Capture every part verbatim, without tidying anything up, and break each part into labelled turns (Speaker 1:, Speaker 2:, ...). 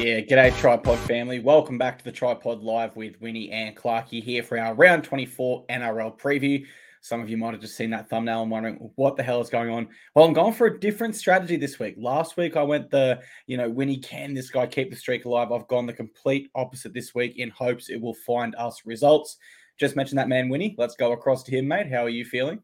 Speaker 1: Yeah, g'day Tripod family. Welcome back to the Tripod Live with Winnie and Clarkey here for our round twenty-four N R L preview. Some of you might have just seen that thumbnail and wondering what the hell is going on. Well, I'm going for a different strategy this week. Last week I went the, you know, Winnie, can this guy keep the streak alive? I've gone the complete opposite this week in hopes it will find us results. Just mentioned that man, Winnie. Let's go across to him, mate. How are you feeling?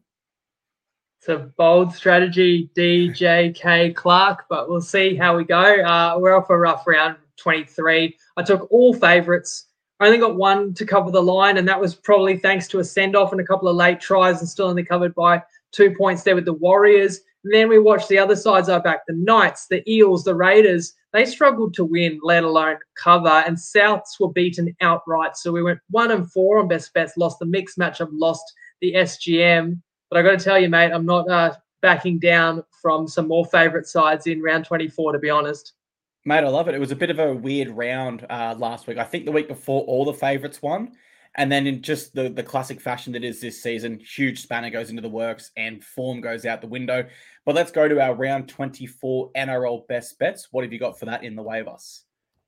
Speaker 2: It's a bold strategy, D J K Clark, but we'll see how we go. Uh, we're off a rough round twenty-three. I took all favourites. I only got one to cover the line, and that was probably thanks to a send-off and a couple of late tries and still only covered by two points there with the Warriors. And then we watched the other sides I back, the Knights, the Eels, the Raiders. They struggled to win, let alone cover, and Souths were beaten outright. So we went one and four on best bets, lost the mixed matchup, lost the S G M. But I got to tell you, mate, I'm not uh, backing down from some more favourite sides in round twenty-four, to be honest.
Speaker 1: Mate, I love it. It was a bit of a weird round uh, last week. I think the week before, all the favourites won. And then in just the, the classic fashion that is this season, huge spanner goes into the works and form goes out the window. But let's go to our round twenty-four N R L best bets. What have you got for that in the way of us?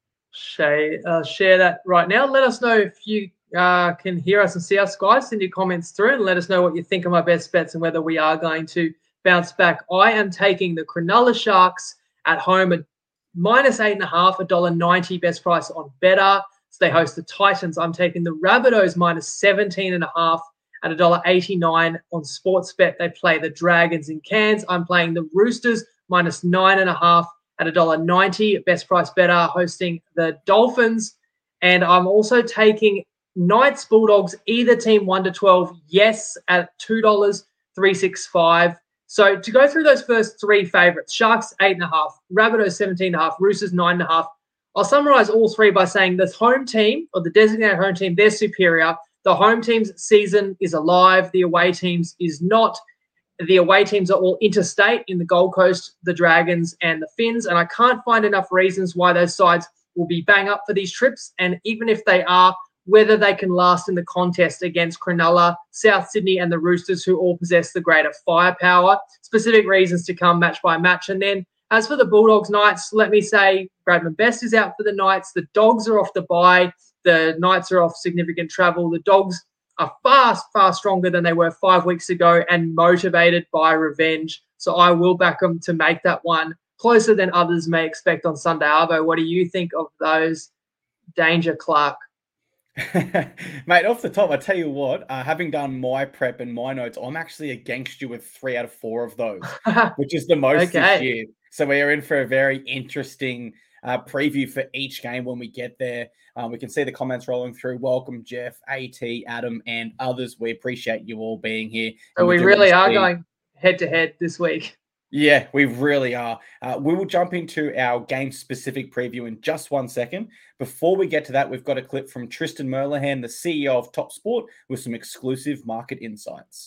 Speaker 2: Share, uh, share that right now. Let us know if you uh, can hear us and see us, guys. Send your comments through and let us know what you think of my best bets and whether we are going to bounce back. I am taking the Cronulla Sharks at home at minus eight and a half, a dollar ninety best price on Better. So they host the Titans. I'm taking the Rabbitohs minus seventeen and a half at a dollar eighty-nine on Sportsbet. They play the Dragons in Cairns. I'm playing the Roosters minus nine and a half at a dollar ninety best price Better, hosting the Dolphins. And I'm also taking Knights Bulldogs, either team one to twelve, yes, at two dollars three sixty-five. So to go through those first three favourites, Sharks eight and a half, Rabbitohs seventeen and a half, Roosters nine and a half. I'll summarise all three by saying the home team or the designated home team, they're superior. The home team's season is alive. The away team's is not. The away teams are all interstate in the Gold Coast, the Dragons and the Finns. And I can't find enough reasons why those sides will be bang up for these trips. And even if they are, whether they can last in the contest against Cronulla, South Sydney and the Roosters, who all possess the greater firepower. Specific reasons to come match by match. And then as for the Bulldogs Knights, let me say Bradman Best is out for the Knights. The Dogs are off the bye. The Knights are off significant travel. The Dogs are far, far stronger than they were five weeks ago and motivated by revenge. So I will back them to make that one closer than others may expect on Sunday. Arvo, what do you think of those? Danger, Clark.
Speaker 1: Mate, off the top, I tell you what, uh, having done my prep and my notes, I'm actually against you with three out of four of those, which is the most okay. this year. So we are in for a very interesting uh, preview for each game when we get there. Um, we can see the comments rolling through. Welcome, Jeff, AT, Adam, and others. We appreciate you all being here.
Speaker 2: So we really are going head-to-head this week.
Speaker 1: Yeah, we really are. Uh, we will jump into our game-specific preview in just one second. Before we get to that, we've got a clip from Tristan Merlehan, the C E O of Top Sport, with some exclusive market insights.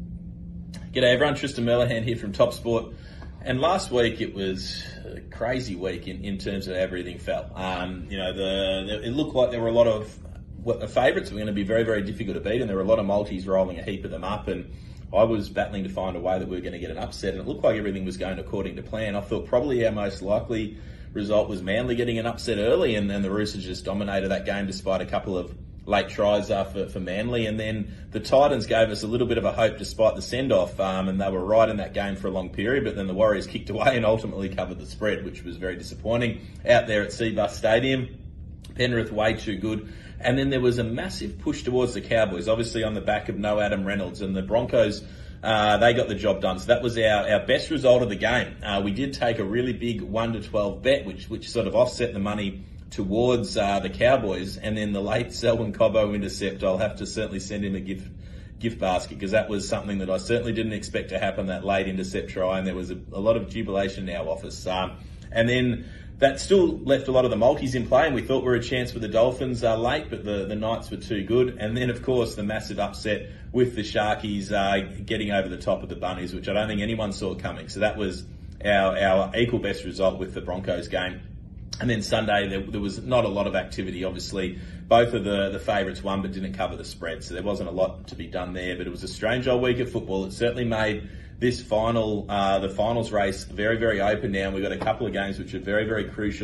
Speaker 3: G'day everyone, Tristan Merlehan here from Top Sport. And last week it was a crazy week in, in terms of how everything felt. Um, you know, the, the it looked like there were a lot of what the favourites were going to be very, very difficult to beat, and there were a lot of multis rolling a heap of them up. And I was battling to find a way that we were going to get an upset, and it looked like everything was going according to plan. I thought probably our most likely result was Manly getting an upset early, and then the Roosters just dominated that game despite a couple of late tries uh, for, for Manly. And then the Titans gave us a little bit of a hope despite the send-off, um, and they were right in that game for a long period, but then the Warriors kicked away and ultimately covered the spread, which was very disappointing. Out there at Cbus Stadium, Penrith way too good. And then there was a massive push towards the Cowboys, obviously on the back of no Adam Reynolds, and the Broncos, uh, they got the job done. So that was our, our best result of the game. Uh, we did take a really big one to twelve bet, which which sort of offset the money towards uh, the Cowboys. And then the late Selwyn Cobbo intercept, I'll have to certainly send him a gift gift basket, because that was something that I certainly didn't expect to happen, that late intercept try, and there was a, a lot of jubilation in our office. Um, and then that still left a lot of the multis in play, and we thought we were a chance with the Dolphins uh, late, but the, the Knights were too good. And then, of course, the massive upset with the Sharkies uh, getting over the top of the Bunnies, which I don't think anyone saw coming. So that was our, our equal best result with the Broncos game. And then Sunday, there, there was not a lot of activity, obviously. Both of the, the favourites won but didn't cover the spread, so there wasn't a lot to be done there. But it was a strange old week of football. It certainly made this final, uh, the finals race, very, very open now. We've got a couple of games which are very, very crucial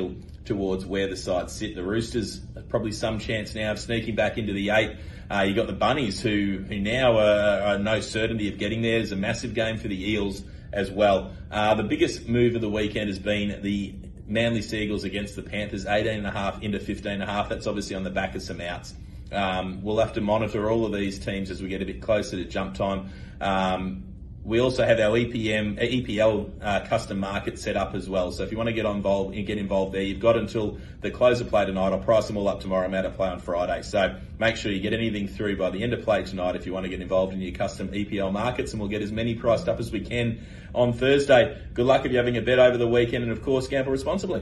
Speaker 3: towards where the sides sit. The Roosters have probably some chance now of sneaking back into the eight. Uh, you got the Bunnies, who, who now are, are no certainty of getting there. There's a massive game for the Eels as well. Uh, the biggest move of the weekend has been the Manly Seagulls against the Panthers, eighteen and a half into fifteen and a half. That's obviously on the back of some outs. Um, we'll have to monitor all of these teams as we get a bit closer to jump time. Um, we also have our E P M, E P L uh, custom market set up as well. So if you want to get involved, get involved there, you've got until the close of play tonight. I'll price them all up tomorrow. I'm out of play on Friday. So make sure you get anything through by the end of play tonight if you want to get involved in your custom E P L markets, and we'll get as many priced up as we can on Thursday. Good luck if you're having a bet over the weekend, and of course, gamble responsibly.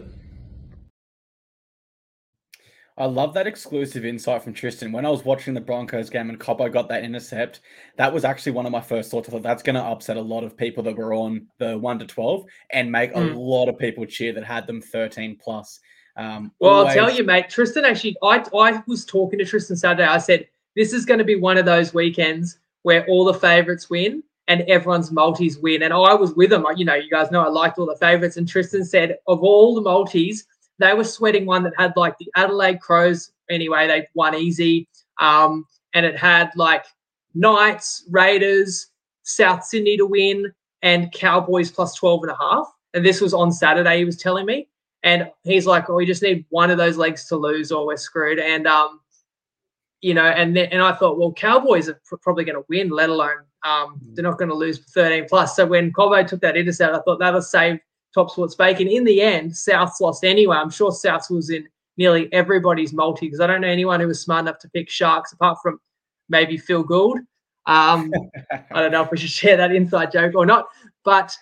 Speaker 1: I love that exclusive insight from Tristan. When I was watching the Broncos game and Coppo got that intercept, that was actually one of my first thoughts. I thought that's going to upset a lot of people that were on the one to twelve and make mm. a lot of people cheer that had them thirteen plus. Um,
Speaker 2: well,
Speaker 1: always...
Speaker 2: I'll tell you, mate, Tristan actually, I, I was talking to Tristan Saturday. I said, this is going to be one of those weekends where all the favourites win and everyone's multis win. And I was with him. You know, you guys know I liked all the favourites. And Tristan said, of all the multis, they were sweating one that had like the Adelaide Crows. Anyway, they won easy. Um, and it had like Knights, Raiders, South Sydney to win, and Cowboys plus twelve and a half. And this was on Saturday, he was telling me. And he's like, oh, we just need one of those legs to lose or we're screwed. And, um, you know, and then, and I thought, well, Cowboys are pr- probably going to win, let alone um, they're not going to lose thirteen plus. So when Cobbo took that intercept, I thought that'll save Top Sports bacon. In the end, Souths lost anyway. I'm sure Souths was in nearly everybody's multi because I don't know anyone who was smart enough to pick Sharks apart from maybe Phil Gould. Um, I don't know if we should share that inside joke or not. But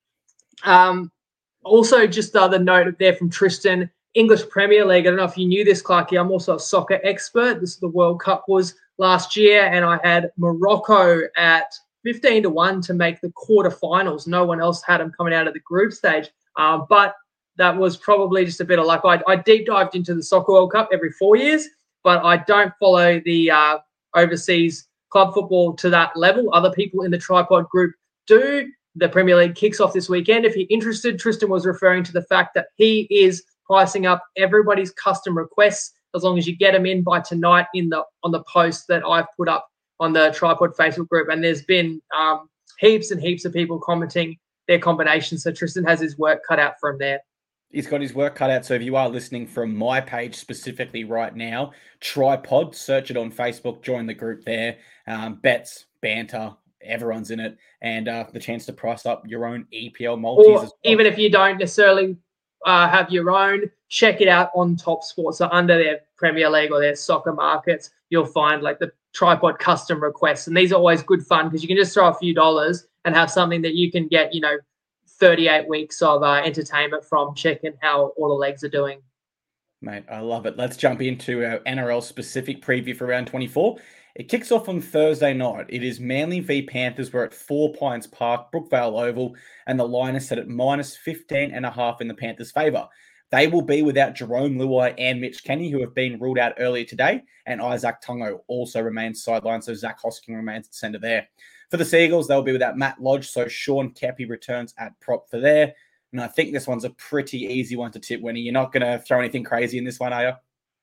Speaker 2: um, also just the other note there from Tristan, English Premier League. I don't know if you knew this, Clarky. I'm also a soccer expert. This is the World Cup was last year, and I had Morocco at fifteen to one to make the quarterfinals. No one else had them coming out of the group stage. Um, but that was probably just a bit of luck. I, I deep dived into the Soccer World Cup every four years, but I don't follow the uh, overseas club football to that level. Other people in the Tripod group do. The Premier League kicks off this weekend. If you're interested, Tristan was referring to the fact that he is pricing up everybody's custom requests as long as you get them in by tonight in the on the post that I've put up on the Tripod Facebook group. And there's been um, heaps and heaps of people commenting their combinations. So Tristan has his work cut out from there.
Speaker 1: He's got his work cut out. So if you are listening from my page specifically right now, Tripod, search it on Facebook, join the group there. Um, bets, banter, everyone's in it. And uh, the chance to price up your own E P L multis
Speaker 2: or
Speaker 1: as well.
Speaker 2: Even if you don't necessarily uh, have your own, check it out on Top Sports. So under their Premier League or their soccer markets, you'll find like the Tripod custom requests. And these are always good fun because you can just throw a few dollars and have something that you can get, you know, thirty-eight weeks of uh, entertainment from, checking how all the legs are doing.
Speaker 1: Mate, I love it. Let's jump into our N R L specific preview for round twenty-four. It kicks off on Thursday night. It is Manly v Panthers. We're at Four Pines Park, Brookvale Oval, and the line is set at minus fifteen and a half in the Panthers' favour. They will be without Jerome Luai and Mitch Kenny, who have been ruled out earlier today, and Isaac Tungo also remains sidelined, so Zach Hosking remains at centre there. For the Seagulls, they'll be without Matt Lodge, so Sean Keppie returns at prop for there. And I think this one's a pretty easy one to tip, Winnie. You're not going to throw anything crazy in this one, are you?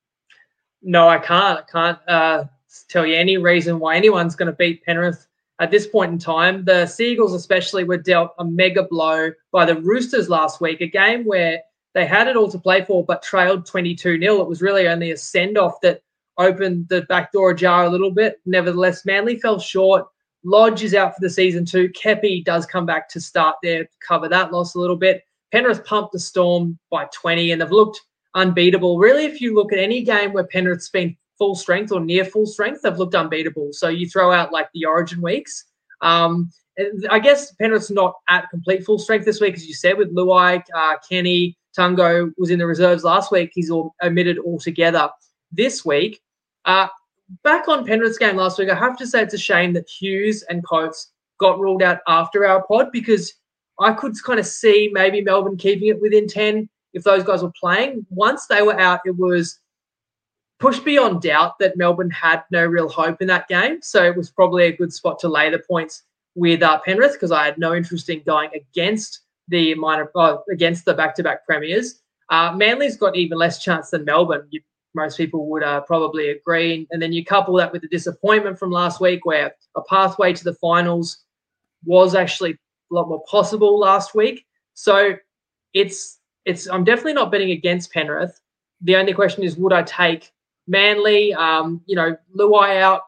Speaker 2: No, I can't. I can't uh, tell you any reason why anyone's going to beat Penrith at this point in time. The Seagulls especially were dealt a mega blow by the Roosters last week, a game where they had it all to play for but trailed twenty-two nil. It was really only a send-off that opened the back door ajar a little bit. Nevertheless, Manly fell short. Lodge is out for the season too. Keppie does come back to start there to cover that loss a little bit. Penrith pumped the Storm by twenty, and they've looked unbeatable. Really, if you look at any game where Penrith's been full strength or near full strength, they've looked unbeatable. So you throw out like the Origin weeks. Um, I guess Penrith's not at complete full strength this week, as you said, with Luai, uh, Kenny, Tungo was in the reserves last week. He's all omitted altogether this week. Uh, back on Penrith's game last week, I have to say it's a shame that Hughes and Coates got ruled out after our pod because I could kind of see maybe Melbourne keeping it within ten if those guys were playing. Once they were out, it was pushed beyond doubt that Melbourne had no real hope in that game. So it was probably a good spot to lay the points with uh, Penrith because I had no interest in going against the minor uh, against the back-to-back premiers. Uh, Manly's got even less chance than Melbourne. You, most people would uh, probably agree. And then you couple that with the disappointment from last week where a pathway to the finals was actually a lot more possible last week. So it's it's I'm definitely not betting against Penrith. The only question is, would I take Manly? Um, you know, Luai out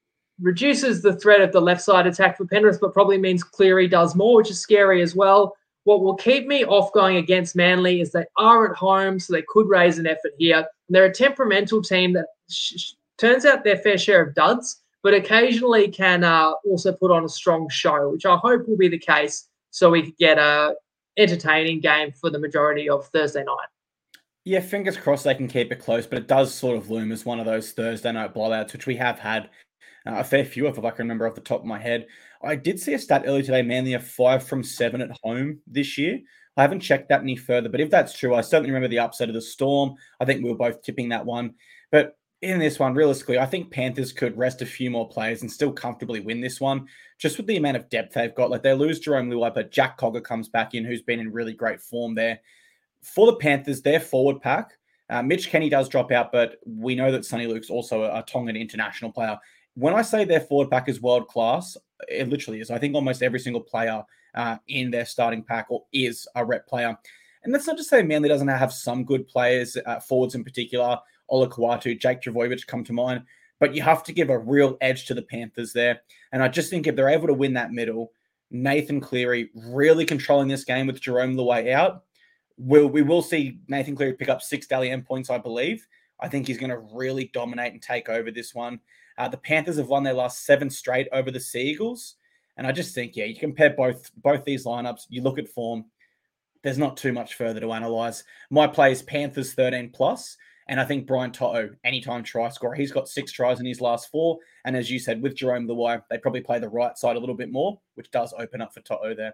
Speaker 2: reduces the threat of the left side attack for Penrith, but probably means Cleary does more, which is scary as well. What will keep me off going against Manly is they are at home, so they could raise an effort here. And they're a temperamental team that sh- sh- turns out their fair share of duds, but occasionally can uh, also put on a strong show, which I hope will be the case, so we could get a entertaining game for the majority of Thursday night.
Speaker 1: Yeah, fingers crossed they can keep it close, but it does sort of loom as one of those Thursday night blowouts, which we have had uh, a fair few of, if I can remember off the top of my head. I did see a stat earlier today, Manly are five from seven at home this year. I haven't checked that any further, but if that's true, I certainly remember the upset of the Storm. I think we were both tipping that one. But in this one, realistically, I think Panthers could rest a few more players and still comfortably win this one, just with the amount of depth they've got. Like, they lose Jerome Luai, but Jack Cogger comes back in, who's been in really great form there. For the Panthers, their forward pack, uh, Mitch Kenny does drop out, but we know that Sonny Luke's also a, a Tongan international player. When I say their forward pack is world-class, it literally is. I think almost every single player uh, in their starting pack or is a rep player. And that's not to say Manly doesn't have some good players, uh, forwards in particular. Ola Kawatu, Jake Trbojevic come to mind. But you have to give a real edge to the Panthers there. And I just think if they're able to win that middle, Nathan Cleary really controlling this game with Jerome Luai out, we'll, we will see Nathan Cleary pick up six Dally M points, I believe. I think he's going to really dominate and take over this one. Uh, the Panthers have won their last seven straight over the Sea Eagles. And I just think, yeah, you compare both both these lineups, you look at form, there's not too much further to analyze. My play is Panthers thirteen plus, and I think Brian To'o, anytime try scorer, he's got six tries in his last four. And as you said, with Jerome Luai, they probably play the right side a little bit more, which does open up for To'o there.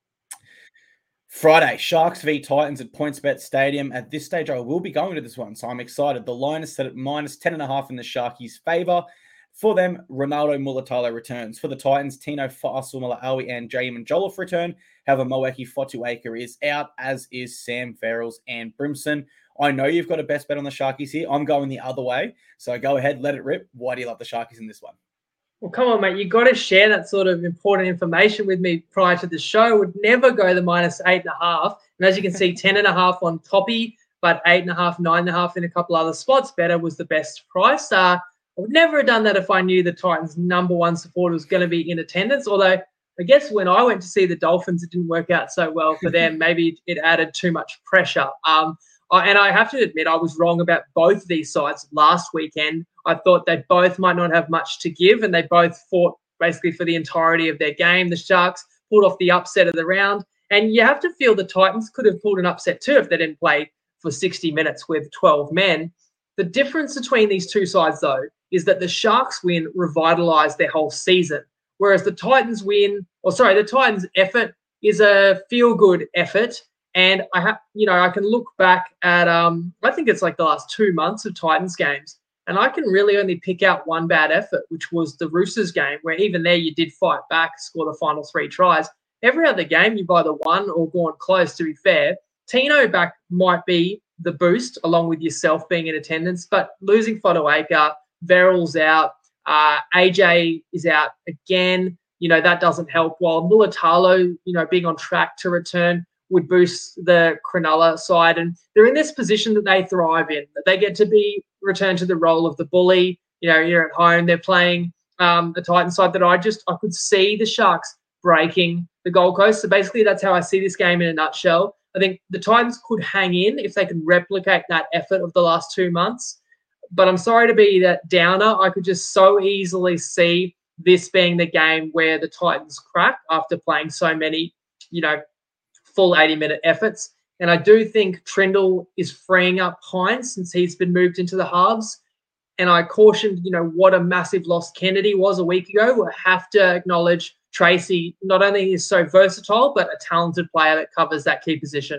Speaker 1: Friday, Sharks v Titans at PointsBet Stadium. At this stage, I will be going to this one, so I'm excited. The line is set at minus ten and a half in the Sharkies' favour. For them, Ronaldo Mulatalo returns. For the Titans, Tino Fa'asuamaleaui and Jaeman Joliffe return. However, Moeki Fotuaika is out, as is Sam Verrills and Brimson. I know you've got a best bet on the Sharkies here. I'm going the other way. So go ahead, let it rip. Why do you love the Sharkies in this one?
Speaker 2: Well, come on, mate. You've got to share that sort of important information with me prior to the show. Would never go the minus eight and a half. And as you can see, ten and a half on Toppy, but eight and a half, nine and a half in a couple other spots. Better was the best price. Uh, I would never have done that if I knew the Titans' number one supporter was going to be in attendance. Although I guess when I went to see the Dolphins, it didn't work out so well for them. Maybe it added too much pressure. Um, I, and I have to admit, I was wrong about both of these sides last weekend. I thought they both might not have much to give, and they both fought basically for the entirety of their game. The Sharks pulled off the upset of the round, and you have to feel the Titans could have pulled an upset too if they didn't play for sixty minutes with twelve men. The difference between these two sides, though, is that the Sharks win revitalized their whole season, whereas the Titans win, or sorry, the Titans effort is a feel-good effort. And I have, you know, I can look back at, um, I think it's like the last two months of Titans games, and I can really only pick out one bad effort, which was the Roosters game, where even there you did fight back, score the final three tries. Every other game you've either won or gone close, to be fair. Tino back might be the boost, along with yourself being in attendance, but losing Fotuaika, Verrills out, uh, A J is out again. You know, that doesn't help. While Mulatalo, you know, being on track to return would boost the Cronulla side. And they're in this position that they thrive in, that they get to be returned to the role of the bully. You know, you're at home, they're playing um, the Titans side that I just, I could see the Sharks breaking the Gold Coast. So basically that's how I see this game in a nutshell. I think the Titans could hang in if they can replicate that effort of the last two months. But I'm sorry to be that downer. I could just so easily see this being the game where the Titans crack after playing so many, you know, full eighty-minute efforts. And I do think Trindle is freeing up Hines since he's been moved into the halves. And I cautioned, you know, what a massive loss Kennedy was a week ago. We'll have to acknowledge Tracy not only is so versatile, but a talented player that covers that key position.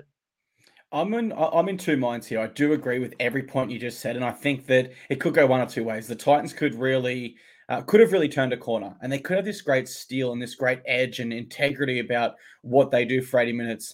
Speaker 1: I'm in, I'm in two minds here. I do agree with every point you just said, and I think that it could go one or two ways. The Titans could really, uh, could have really turned a corner, and they could have this great steal and this great edge and integrity about what they do for eighty minutes.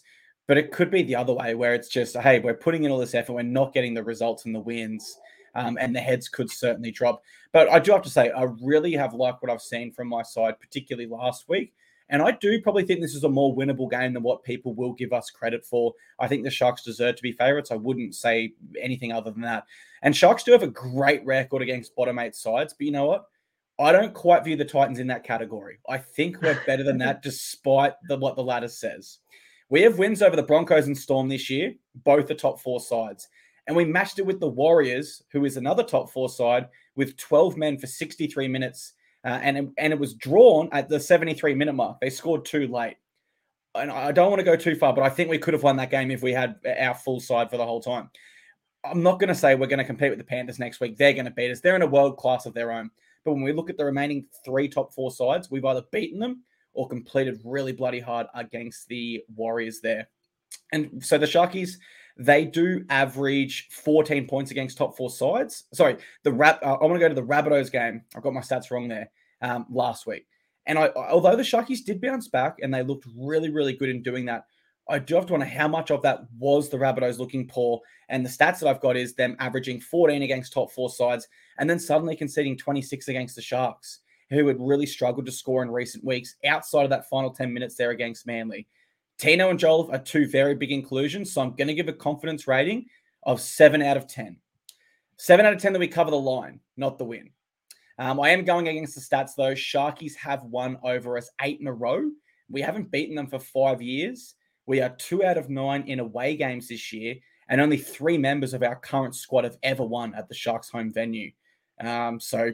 Speaker 1: But it could be the other way where it's just, hey, we're putting in all this effort, we're not getting the results and the wins, um, and the heads could certainly drop. But I do have to say, I really have liked what I've seen from my side, particularly last week. And I do probably think this is a more winnable game than what people will give us credit for. I think the Sharks deserve to be favourites. I wouldn't say anything other than that. And Sharks do have a great record against bottom eight sides. But you know what? I don't quite view the Titans in that category. I think we're better than that, despite the, what the ladder says. We have wins over the Broncos and Storm this year, both the top four sides. And we matched it with the Warriors, who is another top four side, with twelve men for sixty-three minutes. Uh, and, it, and it was drawn at the seventy-three minute mark. They scored too late. And I don't want to go too far, but I think we could have won that game if we had our full side for the whole time. I'm not going to say we're going to compete with the Panthers next week. They're going to beat us. They're in a world class of their own. But when we look at the remaining three top four sides, we've either beaten them or completed really bloody hard against the Warriors there. And so the Sharkies, they do average fourteen points against top four sides. Sorry, the Rab- uh, I want to go to the Rabbitohs game. I've got my stats wrong there um, last week. And I, although the Sharkies did bounce back and they looked really, really good in doing that, I do have to wonder how much of that was the Rabbitohs looking poor. And the stats that I've got is them averaging fourteen against top four sides and then suddenly conceding twenty-six against the Sharks, who had really struggled to score in recent weeks outside of that final ten minutes there against Manly. Tino and Joel are two very big inclusions, so I'm going to give a confidence rating of seven out of ten. seven out of ten that we cover the line, not the win. Um, I am going against the stats, though. Sharkies have won over us eight in a row. We haven't beaten them for five years. We are two out of nine in away games this year, and only three members of our current squad have ever won at the Sharks' home venue. Um, so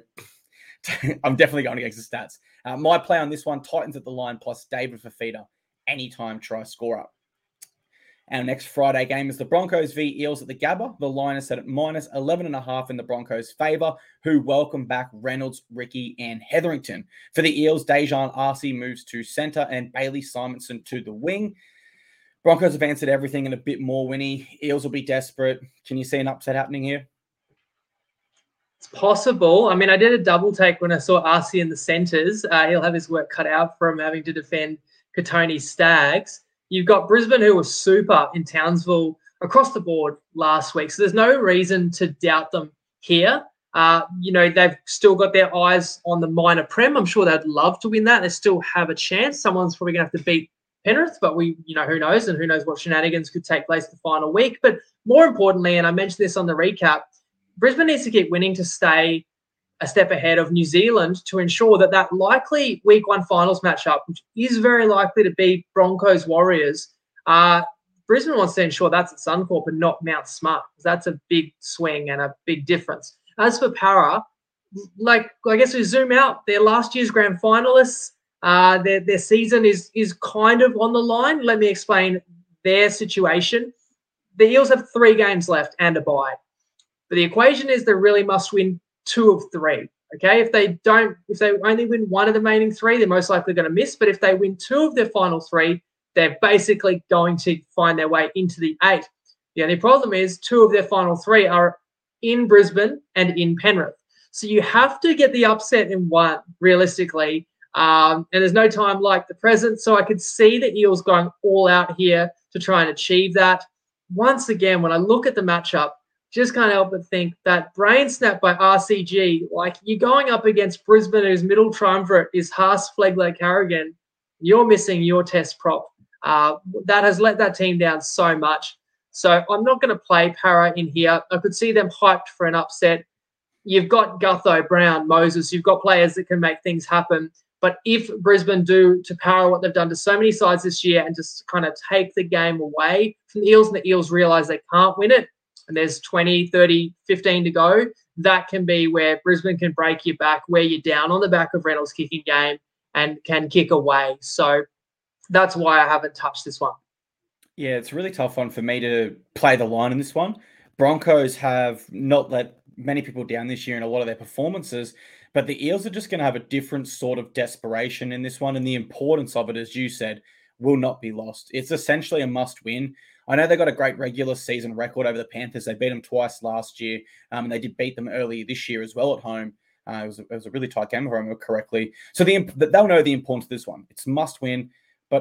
Speaker 1: I'm definitely going against the stats. Uh, my play on this one, Titans at the line plus David Fifita. Anytime try score up. Our next Friday game is the Broncos v Eels at the Gabba. The line is set at minus eleven and a half in the Broncos' favour, who welcome back Reynolds, Ricky, and Hetherington. For the Eels, Dejan Arce moves to centre and Bailey Simonson to the wing. Broncos have answered everything and a bit more, Winnie. Eels will be desperate. Can you see an upset happening here?
Speaker 2: It's possible. I mean, I did a double take when I saw Arce in the centres. Uh, he'll have his work cut out from having to defend Katoni Stags. You've got Brisbane, who was super in Townsville across the board last week. So there's no reason to doubt them here. Uh, you know, they've still got their eyes on the minor prem. I'm sure they'd love to win that. They still have a chance. Someone's probably going to have to beat Penrith, but we, you know, who knows, and who knows what shenanigans could take place the final week. But more importantly, and I mentioned this on the recap, Brisbane needs to keep winning to stay a step ahead of New Zealand to ensure that that likely week one finals matchup, which is very likely to be Broncos Warriors, uh, Brisbane wants to ensure that's at Suncorp and not Mount Smart. That's a big swing and a big difference. As for Para, like I guess we zoom out, they're last year's grand finalists. Uh, their their season is is kind of on the line. Let me explain their situation. The Eels have three games left and a bye. But the equation is they really must win two of three. Okay, if they don't, if they only win one of the remaining three, they're most likely going to miss. But if they win two of their final three, they're basically going to find their way into the eight. The only problem is two of their final three are in Brisbane and in Penrith. So you have to get the upset in one, realistically. Um, and there's no time like the present. So I could see the Eels going all out here to try and achieve that. Once again, when I look at the matchup, just can't help but think that brain snap by R C G, like you're going up against Brisbane, whose middle triumvirate is Haas, Flegler, Carrigan. You're missing your test prop. Uh, that has let that team down so much. So I'm not going to play Para in here. I could see them hyped for an upset. You've got Gutho, Brown, Moses. You've got players that can make things happen. But if Brisbane do to Para what they've done to so many sides this year and just kind of take the game away from the Eels and the Eels realise they can't win it, and there's twenty, thirty, fifteen to go, that can be where Brisbane can break you back, wear you down on the back of Reynolds' kicking game and can kick away. So that's why I haven't touched this one.
Speaker 1: Yeah, it's a really tough one for me to play the line in this one. Broncos have not let many people down this year in a lot of their performances, but the Eels are just going to have a different sort of desperation in this one, and the importance of it, as you said, will not be lost. It's essentially a must-win. I know they got a great regular season record over the Panthers. They beat them twice last year, um, and they did beat them early this year as well at home. Uh, it, was a, it was a really tight game, if I remember correctly. So the, they'll know the importance of this one. It's must win, but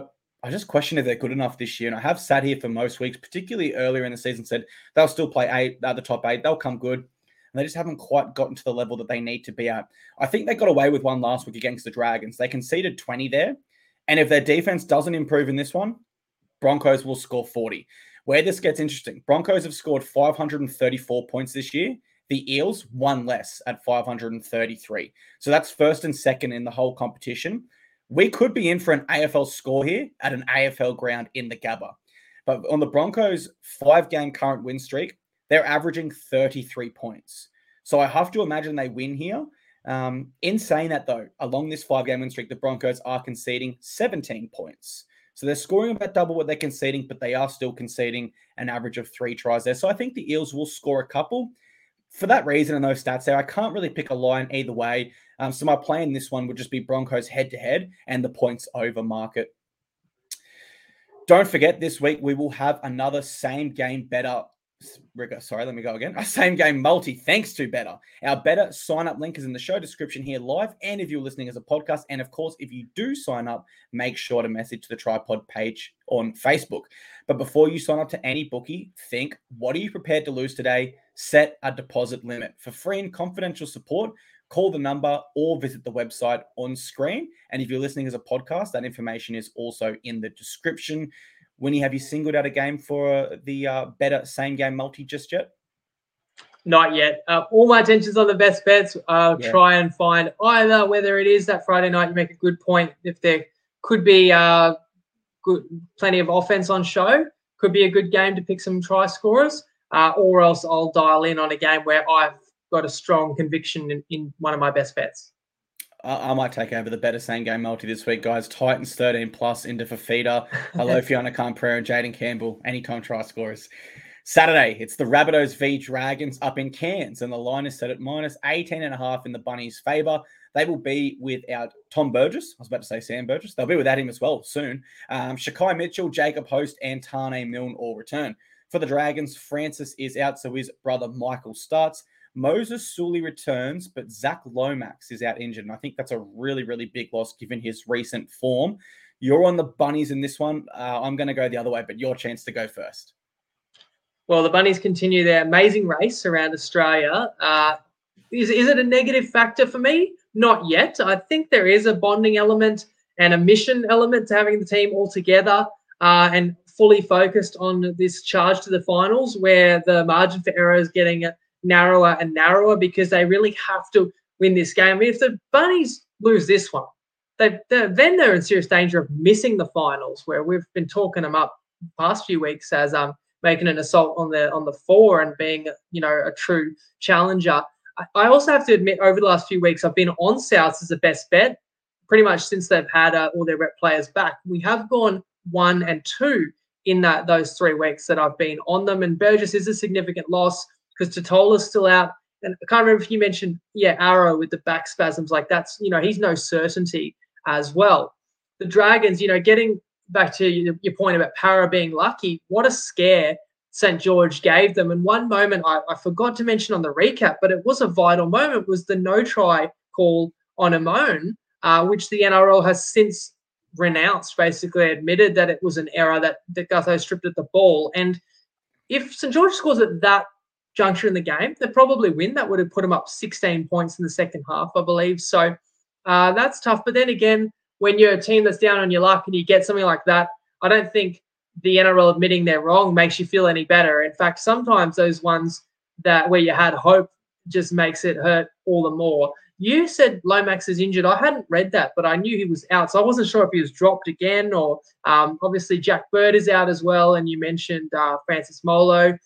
Speaker 1: I just question if they're good enough this year. And I have sat here for most weeks, particularly earlier in the season, said they'll still play eight, uh, the top eight. They'll come good. And they just haven't quite gotten to the level that they need to be at. I think they got away with one last week against the Dragons. They conceded twenty there. And if their defense doesn't improve in this one, Broncos will score forty. Where this gets interesting, Broncos have scored five hundred thirty-four points this year. The Eels, one less at five hundred thirty-three. So that's first and second in the whole competition. We could be in for an A F L score here at an A F L ground in the Gabba. But on the Broncos' five-game current win streak, they're averaging thirty-three points. So I have to imagine they win here. Um, in saying that, though, along this five-game win streak, the Broncos are conceding seventeen points. So they're scoring about double what they're conceding, but they are still conceding an average of three tries there. So I think the Eels will score a couple. For that reason and those stats there, I can't really pick a line either way. Um, so my play in this one would just be Broncos head-to-head and the points over market. Don't forget, this week we will have another same-game better. Sorry, let me go again. A same-game multi, thanks to Better. Our Better sign-up link is in the show description here live, and if you're listening as a podcast, and of course, if you do sign up, make sure to message the Tripod page on Facebook. But before you sign up to any bookie, think, what are you prepared to lose today? Set a deposit limit. For free and confidential support, call the number or visit the website on screen. And if you're listening as a podcast, that information is also in the description. Winnie, have you singled out a game for uh, the uh, Better same-game multi just yet?
Speaker 2: Not yet. Uh, all my attention's on the best bets. I'll yeah. try and find either, whether it is that Friday night, you make a good point, if there could be uh, good, plenty of offense on show, could be a good game to pick some try scorers, uh, or else I'll dial in on a game where I've got a strong conviction in, in one of my best bets.
Speaker 1: I might take over the Better same-game multi this week, guys. Titans thirteen plus into Fafita. Hello, Fiona Khan-Pereira and Jaden Campbell. Anytime try scorers. Saturday, it's the Rabbitohs v Dragons up in Cairns, and the line is set at minus eighteen and a half in the Bunnies' favour. They will be without Tom Burgess. I was about to say Sam Burgess. They'll be without him as well soon. Um, Shakai Mitchell, Jacob Host, and Tane Milne all return. For the Dragons, Francis is out, so his brother Michael starts. Moses Sully returns, but Zach Lomax is out injured. And I think that's a really, really big loss given his recent form. You're on the Bunnies in this one. Uh, I'm going to go the other way, but your chance to go first.
Speaker 2: Well, the Bunnies continue their amazing race around Australia. Uh, is, is it a negative factor for me? Not yet. I think there is a bonding element and a mission element to having the team all together uh, and fully focused on this charge to the finals, where the margin for error is getting narrower and narrower because they really have to win this game. I mean, if the Bunnies lose this one, they, they're, then they're in serious danger of missing the finals, where we've been talking them up the past few weeks as um making an assault on the on the four and being, you know, a true challenger. I, I also have to admit, over the last few weeks, I've been on Souths as a best bet pretty much since they've had uh, all their rep players back. We have gone one and two in that those three weeks that I've been on them, and Burgess is a significant loss because Totola's still out. And I can't remember if you mentioned, yeah, Arrow with the back spasms. Like that's, you know, he's no certainty as well. The Dragons, you know, getting back to your, your point about Para being lucky, what a scare Saint George gave them. And one moment I, I forgot to mention on the recap, but it was a vital moment, was the no try call on Amon, uh, which the N R L has since renounced, basically admitted that it was an error, that, that Gutho stripped at the ball. And if Saint George scores at that juncture in the game, they'd probably win. That would have put them up sixteen points in the second half, I believe. So uh, that's tough. But then again, when you're a team that's down on your luck and you get something like that, I don't think the N R L admitting they're wrong makes you feel any better. In fact, sometimes those ones that where you had hope just makes it hurt all the more. You said Lomax is injured. I hadn't read that, but I knew he was out. So I wasn't sure if he was dropped again or um, obviously Jack Bird is out as well. And you mentioned uh, Francis Molo.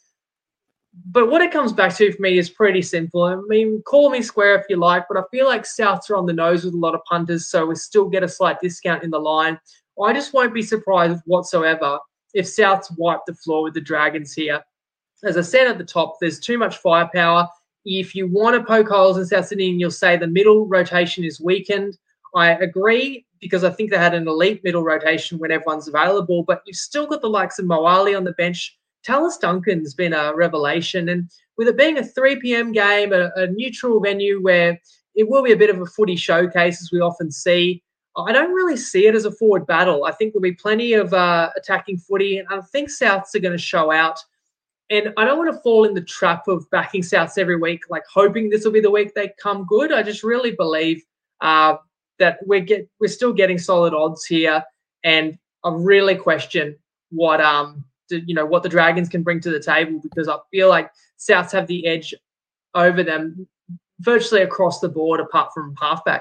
Speaker 2: But what it comes back to for me is pretty simple. I mean, call me square if you like, but I feel like Souths are on the nose with a lot of punters, so we still get a slight discount in the line. I just won't be surprised whatsoever if Souths wipe the floor with the Dragons here. As I said at the top, there's too much firepower. If you want to poke holes in South Sydney and you'll say the middle rotation is weakened, I agree, because I think they had an elite middle rotation when everyone's available, but you've still got the likes of Moali on the bench. Tallis Duncan's been a revelation. And with it being a three p.m. game, a, a neutral venue where it will be a bit of a footy showcase, as we often see, I don't really see it as a forward battle. I think there'll be plenty of uh, attacking footy, and I think Souths are going to show out. And I don't want to fall in the trap of backing Souths every week, like hoping this will be the week they come good. I just really believe uh, that we're get we're still getting solid odds here, and I really question what um the, you know what the Dragons can bring to the table, because I feel like Souths have the edge over them virtually across the board, apart from halfback.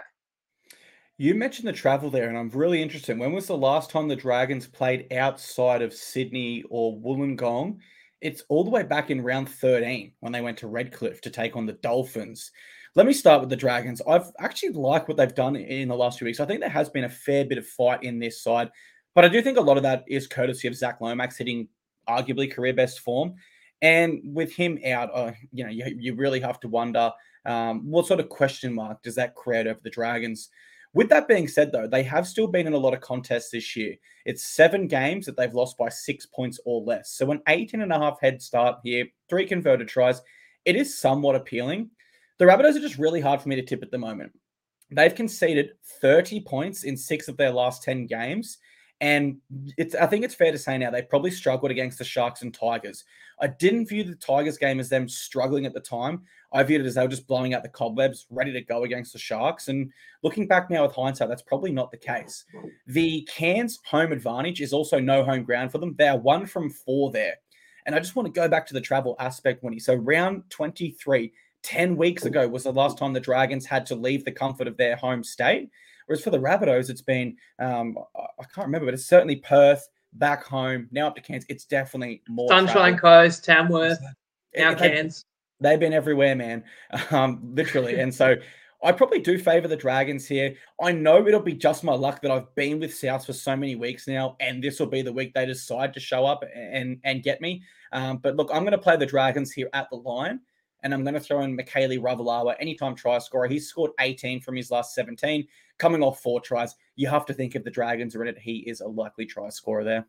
Speaker 1: You mentioned the travel there, and I'm really interested. When was the last time the Dragons played outside of Sydney or Wollongong? It's all the way back in round thirteen when they went to Redcliffe to take on the Dolphins. Let me start with the Dragons. I've actually liked what they've done in the last few weeks. I think there has been a fair bit of fight in this side, but I do think a lot of that is courtesy of Zach Lomax hitting arguably career best form. And with him out, uh, you know, you, you really have to wonder um, what sort of question mark does that create over the Dragons. With that being said, though, they have still been in a lot of contests this year. It's seven games that they've lost by six points or less. So an eighteen and a half head start here, three converted tries. It is somewhat appealing. The Rabbitohs are just really hard for me to tip at the moment. They've conceded thirty points in six of their last ten games. And it's, I think it's fair to say now they probably struggled against the Sharks and Tigers. I didn't view the Tigers game as them struggling at the time. I viewed it as they were just blowing out the cobwebs, ready to go against the Sharks. And looking back now with hindsight, that's probably not the case. The Cairns home advantage is also no home ground for them. They are one from four there. And I just want to go back to the travel aspect, Winnie. So round twenty-three, ten weeks ago was the last time the Dragons had to leave the comfort of their home state. Whereas for the Rabbitohs, it's been, um, I can't remember, but it's certainly Perth, back home, now up to Cairns. It's definitely more
Speaker 2: Sunshine
Speaker 1: travel.
Speaker 2: Coast, Tamworth, now
Speaker 1: They-
Speaker 2: Cairns.
Speaker 1: They've been everywhere, man, um, literally. And so I probably do favour the Dragons here. I know it'll be just my luck that I've been with South for so many weeks now, and this will be the week they decide to show up and, and get me. Um, but look, I'm going to play the Dragons here at the line, and I'm going to throw in Mikaele Ravalawa, anytime try scorer. He's scored eighteen from his last seventeen, coming off four tries. You have to think if the Dragons are in it, he is a likely try scorer there.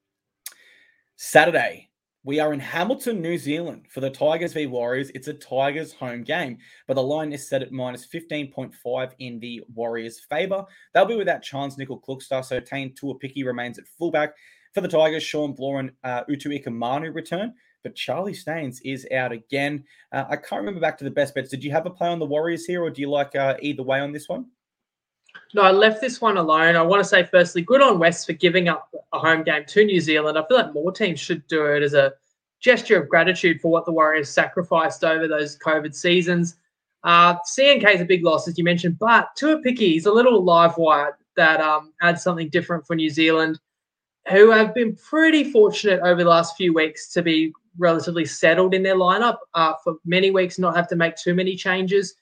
Speaker 1: Saturday, we are in Hamilton, New Zealand for the Tigers v Warriors. It's a Tigers home game, but the line is set at minus fifteen point five in the Warriors' favour. They'll be without Chance Nickel-Klugstad, so Tane Tuapiki remains at fullback. For the Tigers, Sean Bloor and uh, Utuika Manu return, but Charlie Staines is out again. Uh, I can't remember back to the best bets. Did you have a play on the Warriors here, or do you like uh, either way on this one?
Speaker 2: No, I left this one alone. I want to say, firstly, good on West for giving up a home game to New Zealand. I feel like more teams should do it as a gesture of gratitude for what the Warriors sacrificed over those COVID seasons. Uh, C N K is a big loss, as you mentioned, but Tuapiki is a little live wire that um, adds something different for New Zealand, who have been pretty fortunate over the last few weeks to be relatively settled in their lineup, uh, for many weeks not have to make too many changes.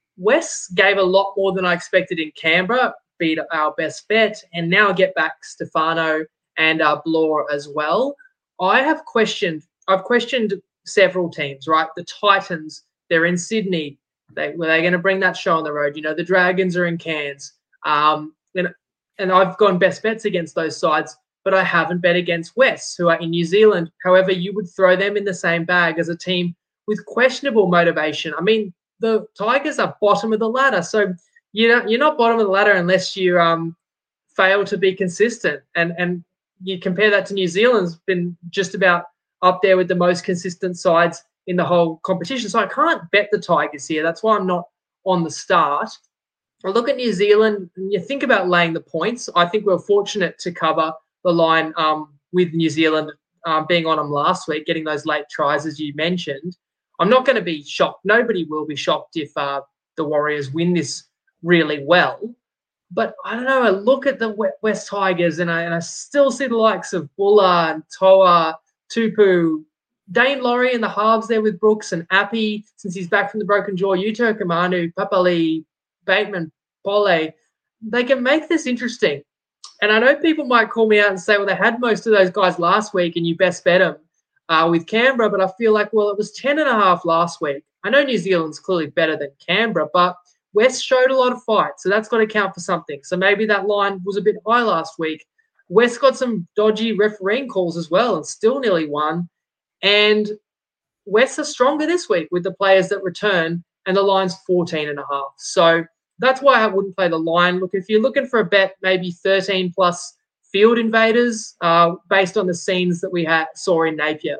Speaker 2: West gave a lot more than I expected in Canberra, beat our best bet, and now get back Stefano and uh, Bloor as well. I have questioned, I've questioned several teams, right? The Titans, they're in Sydney. They, were they going to bring that show on the road? You know, the Dragons are in Cairns. Um, and, and I've gone best bets against those sides, but I haven't bet against West, who are in New Zealand. However, you would throw them in the same bag as a team with questionable motivation. I mean, the Tigers are bottom of the ladder. So you know, you're not bottom of the ladder unless you um, fail to be consistent. And and you compare that to New Zealand's been just about up there with the most consistent sides in the whole competition. So I can't bet the Tigers here. That's why I'm not on the start. I look at New Zealand and you think about laying the points. I think we're fortunate to cover the line um, with New Zealand um, being on them last week, getting those late tries, as you mentioned. I'm not going to be shocked. Nobody will be shocked if uh, the Warriors win this really well. But I don't know. I look at the West Tigers and I, and I still see the likes of Buller and Toa, Tupu, Dane Laurie in the halves there with Brooks and Appy, since he's back from the broken jaw, Yuto Kamanu, Papali, Bateman, Pole. They can make this interesting. And I know people might call me out and say, well, they had most of those guys last week and you best bet them uh, with Canberra. But I feel like, well, it was ten and a half last week. I know New Zealand's clearly better than Canberra, but West showed a lot of fight. So that's got to count for something. So maybe that line was a bit high last week. West got some dodgy refereeing calls as well and still nearly won. And West are stronger this week with the players that return, and the line's fourteen and a half. So that's why I wouldn't play the line. Look, if you're looking for a bet, maybe thirteen plus field invaders uh, based on the scenes that we had saw in Napier.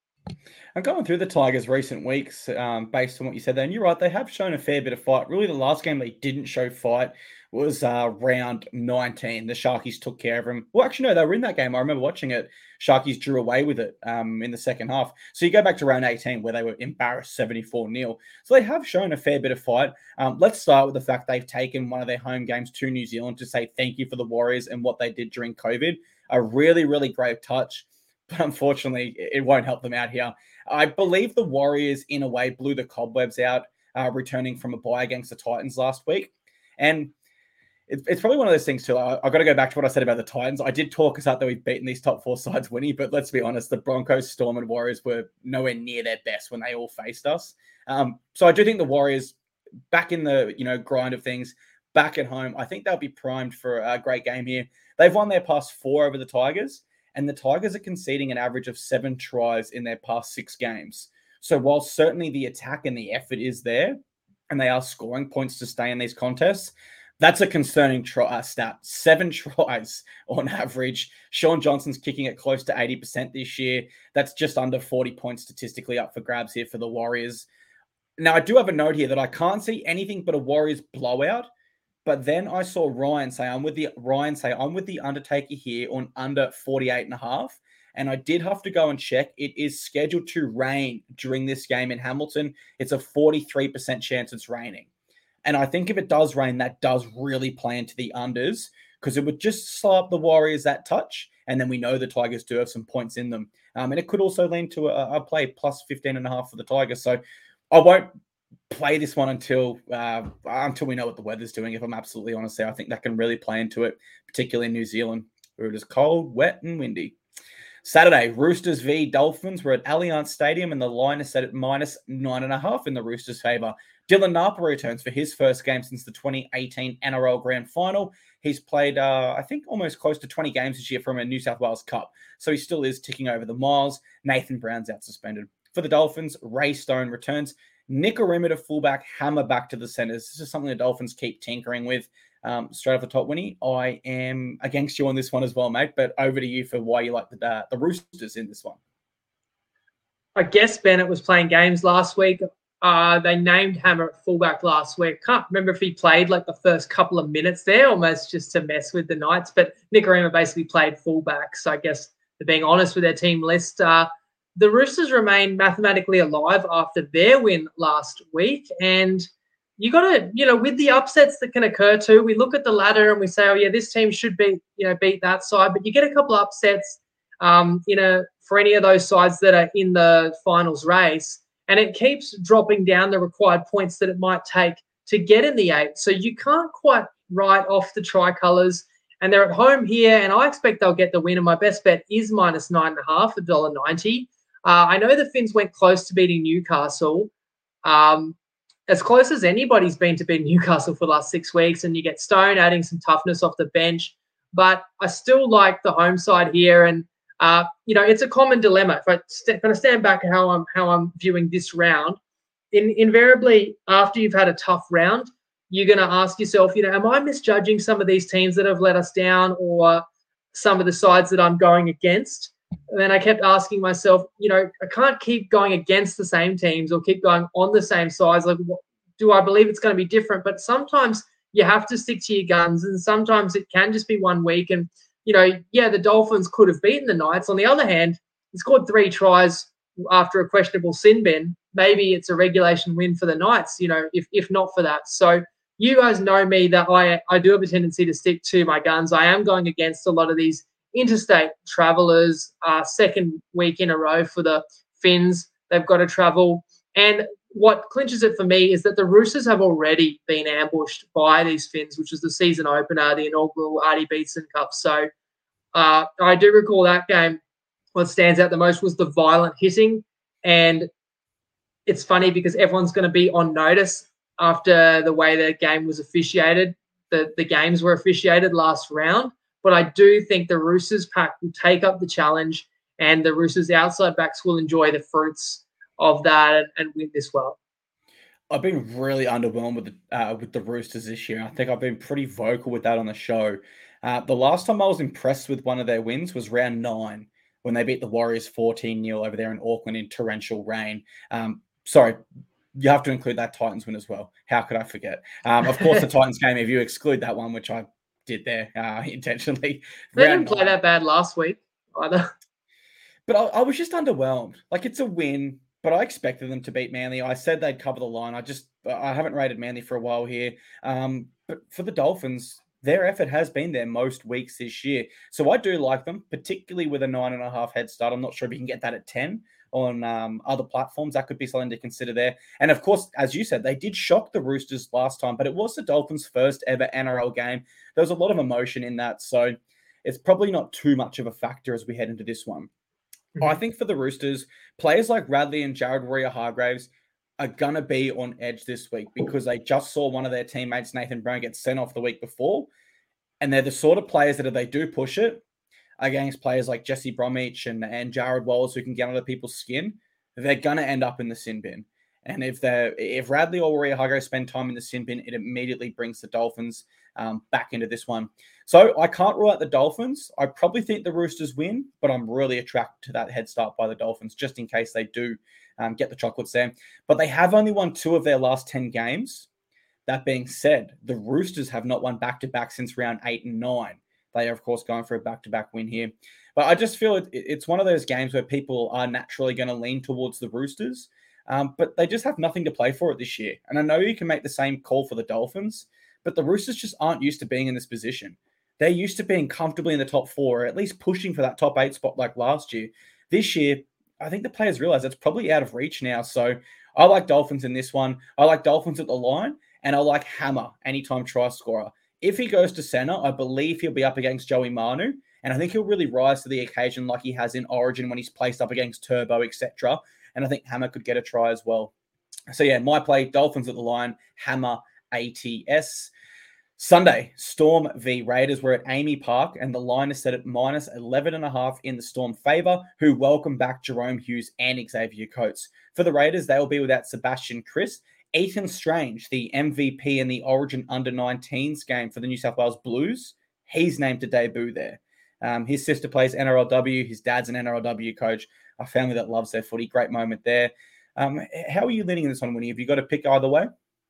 Speaker 1: I'm going through the Tigers' recent weeks um, based on what you said there. And you're right, they have shown a fair bit of fight. Really, the last game they didn't show fight was uh, round nineteen. The Sharkies took care of them. Well, actually, no, they were in that game. I remember watching it. Sharkies drew away with it um, in the second half. So you go back to round eighteen where they were embarrassed seventy-four nil. So they have shown a fair bit of fight. Um, let's start with the fact they've taken one of their home games to New Zealand to say thank you for the Warriors and what they did during COVID. A really, really great touch. But unfortunately, it won't help them out here. I believe the Warriors, in a way, blew the cobwebs out, uh, returning from a bye against the Titans last week. And it, it's probably one of those things, too. I, I've got to go back to what I said about the Titans. I did talk us out that we've beaten these top four sides, Winnie, but let's be honest, the Broncos, Storm, and Warriors were nowhere near their best when they all faced us. Um, so I do think the Warriors, back in the you know grind of things, back at home, I think they'll be primed for a great game here. They've won their past four over the Tigers. And the Tigers are conceding an average of seven tries in their past six games. So while certainly the attack and the effort is there, and they are scoring points to stay in these contests, that's a concerning try, uh, stat. Seven tries on average. Sean Johnson's kicking it close to eighty percent this year. That's just under forty points statistically up for grabs here for the Warriors. Now, I do have a note here that I can't see anything but a Warriors blowout. But then I saw Ryan say, I'm with the Ryan say, I'm with the Undertaker here on under forty-eight and a half. And I did have to go and check. It is scheduled to rain during this game in Hamilton. It's a forty-three percent chance it's raining. And I think if it does rain, that does really play into the unders because it would just slow up the Warriors that touch. And then we know the Tigers do have some points in them. Um, and it could also lean to a, a play plus fifteen and a half for the Tigers. So I won't play this one until uh, until we know what the weather's doing. If I'm absolutely honest there, I think that can really play into it, particularly in New Zealand, where it is cold, wet, and windy. Saturday, Roosters v Dolphins. We're at Allianz Stadium, and the line is set at minus nine and a half in the Roosters' favour. Dylan Napa returns for his first game since the twenty eighteen N R L Grand Final. He's played, uh, I think, almost close to twenty games this year from a New South Wales Cup, so he still is ticking over the miles. Nathan Brown's out suspended. For the Dolphins, Ray Stone returns. Nick Arima to fullback, Hammer back to the centres. This is something the Dolphins keep tinkering with. Um, straight off the top, Winnie, I am against you on this one as well, mate. But over to you for why you like the uh, the Roosters in this one.
Speaker 2: I guess Bennett was playing games last week. Uh, they named Hammer at fullback last week. Can't remember if he played like the first couple of minutes there, almost just to mess with the Knights. But Nick Arima basically played fullback. So I guess they're being honest with their team list. Uh, The Roosters remain mathematically alive after their win last week. And you got to, you know, with the upsets that can occur too, we look at the ladder and we say, oh, yeah, this team should beat, you know, beat that side. But you get a couple of upsets, um, you know, for any of those sides that are in the finals race. And it keeps dropping down the required points that it might take to get in the eight. So you can't quite write off the tricolours. And they're at home here, and I expect they'll get the win. And my best bet is minus nine and a half, one dollar ninety. Uh, I know the Finns went close to beating Newcastle, um, as close as anybody's been to beating Newcastle for the last six weeks, and you get Stone adding some toughness off the bench. But I still like the home side here, and uh, you know it's a common dilemma. If I st- if I stand back at how I'm how I'm viewing this round, in, invariably after you've had a tough round, you're going to ask yourself, you know, am I misjudging some of these teams that have let us down, or some of the sides that I'm going against? And then I kept asking myself, you know, I can't keep going against the same teams or keep going on the same sides. Like, what, do I believe it's going to be different? But sometimes you have to stick to your guns, and sometimes it can just be one week. And, you know, yeah, the Dolphins could have beaten the Knights. On the other hand, he scored three tries after a questionable sin bin. Maybe it's a regulation win for the Knights, you know, if if not for that. So you guys know me that I, I do have a tendency to stick to my guns. I am going against a lot of these interstate travellers, uh, second week in a row for the Finns. They've got to travel. And what clinches it for me is that the Roosters have already been ambushed by these Finns, which was the season opener, the inaugural Artie Beetson Cup. So uh, I do recall that game. What stands out the most was the violent hitting. And it's funny because everyone's going to be on notice after the way the game was officiated. The, the games were officiated last round. But I do think the Roosters pack will take up the challenge, and the Roosters outside backs will enjoy the fruits of that and, and win this well.
Speaker 1: I've been really underwhelmed with the uh, with the Roosters this year. I think I've been pretty vocal with that on the show. Uh, the last time I was impressed with one of their wins was round nine when they beat the Warriors fourteen nil over there in Auckland in torrential rain. Um, sorry, you have to include that Titans win as well. How could I forget? Um, of course, the Titans game, if you exclude that one, which I did there uh, intentionally.
Speaker 2: They didn't play nine. that bad last week either.
Speaker 1: But I, I was just underwhelmed. Like, it's a win, but I expected them to beat Manly. I said they'd cover the line. I just, I haven't rated Manly for a while here. Um, but for the Dolphins, their effort has been there most weeks this year. So I do like them, particularly with a nine and a half head start. I'm not sure if you can get that at ten on um, other platforms. That could be something to consider there. And of course, as you said, they did shock the Roosters last time, but it was the Dolphins' first ever N R L game. There was a lot of emotion in that. So it's probably not too much of a factor as we head into this one. Mm-hmm. I think for the Roosters, players like Radley and Jared Warrior-Hargraves are going to be on edge this week because they just saw one of their teammates, Nathan Brown, get sent off the week before. And they're the sort of players that if they do push it against players like Jesse Bromwich and, and Jared Wallace who can get under people's skin, they're going to end up in the sin bin. And if they if Radley or Warrior-Hargraves spend time in the sin bin, it immediately brings the Dolphins um, back into this one. So I can't rule out the Dolphins. I probably think the Roosters win, but I'm really attracted to that head start by the Dolphins just in case they do um, get the chocolates there. But they have only won two of their last ten games. That being said, the Roosters have not won back-to-back since round eight and nine. They are, of course, going for a back-to-back win here. But I just feel it, it's one of those games where people are naturally going to lean towards the Roosters, um, but they just have nothing to play for it this year. And I know you can make the same call for the Dolphins, but the Roosters just aren't used to being in this position. They're used to being comfortably in the top four, or at least pushing for that top eight spot like last year. This year, I think the players realize it's probably out of reach now. So I like Dolphins in this one. I like Dolphins at the line, and I like Hammer anytime try scorer. If he goes to center, I believe he'll be up against Joey Manu, and I think he'll really rise to the occasion like he has in Origin when he's placed up against Turbo, et cetera. And I think Hammer could get a try as well. So yeah, my play, Dolphins at the line, Hammer A T S. Sunday, Storm v Raiders. We're at Amy Park, and the line is set at minus eleven and a half in the Storm favor, who welcome back Jerome Hughes and Xavier Coates. For the Raiders, they will be without Sebastian Kris. Ethan Strange, the M V P in the Origin under nineteens game for the New South Wales Blues, he's named to debut there. Um, his sister plays N R L W. His dad's an N R L W coach. A family that loves their footy. Great moment there. Um, how are you leaning in this one, Winnie? Have you got to pick either way?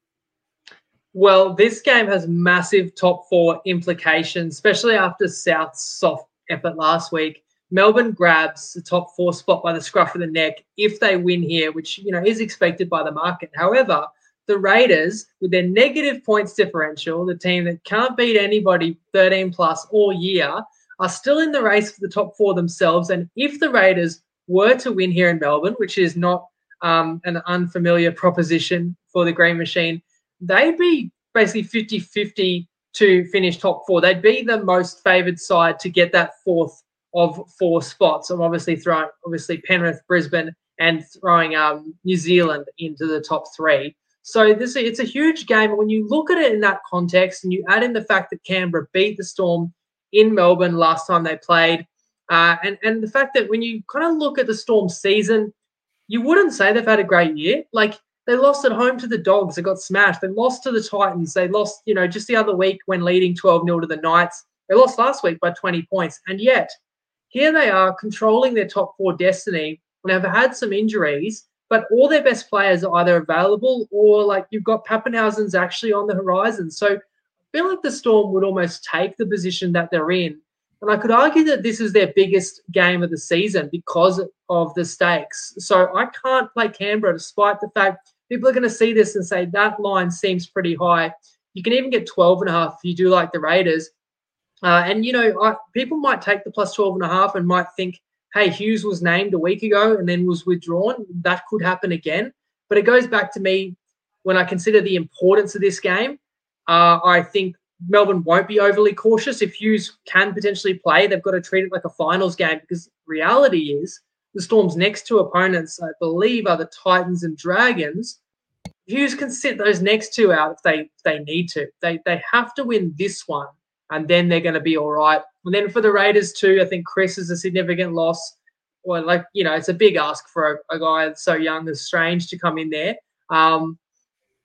Speaker 2: Well, this game has massive top four implications, especially after South's soft effort last week. Melbourne grabs the top four spot by the scruff of the neck if they win here, which, you know, is expected by the market. However, the Raiders, with their negative points differential, the team that can't beat anybody thirteen plus all year, are still in the race for the top four themselves. And if the Raiders were to win here in Melbourne, which is not um, an unfamiliar proposition for the Green Machine, they'd be basically fifty-fifty to finish top four. They'd be the most favoured side to get that fourth of four spots. I'm obviously throwing, obviously Penrith, Brisbane, and throwing um, New Zealand into the top three. So this it's a huge game. And when you look at it in that context and you add in the fact that Canberra beat the Storm in Melbourne last time they played, uh, and, and the fact that when you kind of look at the Storm season, you wouldn't say they've had a great year. Like, they lost at home to the Dogs. They got smashed. They lost to the Titans. They lost, you know, just the other week when leading twelve nil to the Knights. They lost last week by twenty points. And yet, here they are controlling their top four destiny and have had some injuries, but all their best players are either available or, like, you've got Pappenhausen's actually on the horizon. So I feel like the Storm would almost take the position that they're in. And I could argue that this is their biggest game of the season because of the stakes. So I can't play Canberra despite the fact people are going to see this and say that line seems pretty high. You can even get twelve and a half if you do like the Raiders. Uh, and, you know, I, people might take the plus twelve and a half and might think, hey, Hughes was named a week ago and then was withdrawn. That could happen again. But it goes back to me when I consider the importance of this game. Uh, I think Melbourne won't be overly cautious. If Hughes can potentially play, they've got to treat it like a finals game because reality is the Storm's next two opponents, I believe, are the Titans and Dragons. Hughes can sit those next two out if they if they need to. They they have to win this one, and then they're going to be all right. And then for the Raiders too, I think Kris is a significant loss. Well, like, you know, it's a big ask for a, a guy that's so young as Strange to come in there. Um,